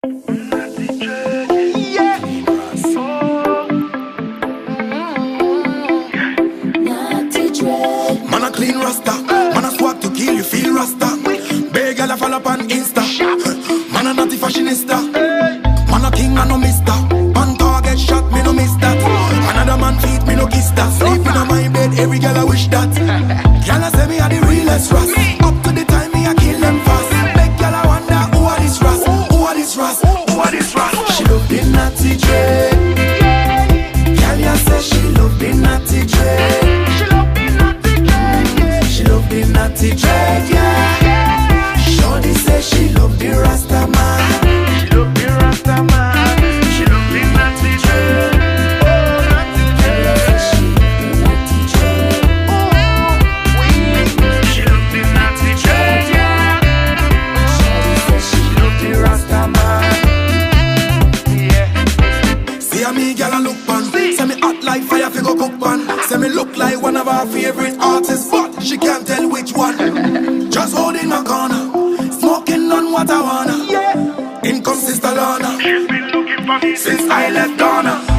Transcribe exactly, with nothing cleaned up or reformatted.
Man a clean rasta, man a swag to kill you feel rasta. Big gal a follow up on Insta. Man a naughty fashionista. Man a king and no mister. Man target shot me no miss that. Another man feet me no kiss that. Sleeping on my bed every gal I wish that. Gal a say me a the realest ras. Up to the time me a kill them fast. Big gal a wonder who are this ras, who are this ras, who are this ras. She love the naughty dread. Gal ya say she love the naughty dread. The naughty dread, yeah. Shorty say she love the Rasta man. She love the Rasta man. She love the naughty dread. Oh, naughty dread. She love the naughty dread. Oh, we. She love the naughty dread, yeah. Shorty say she love the Rasta man. Yeah. See how me gyal a look pan. Say me hot like fire fi go cook pan. Say me look like one of our favorite artists, but she can't tell which one. Just holding my corner, smoking on what I wanna. Yeah. In comes Sister Lorna. She's been looking for me since I left Ghana.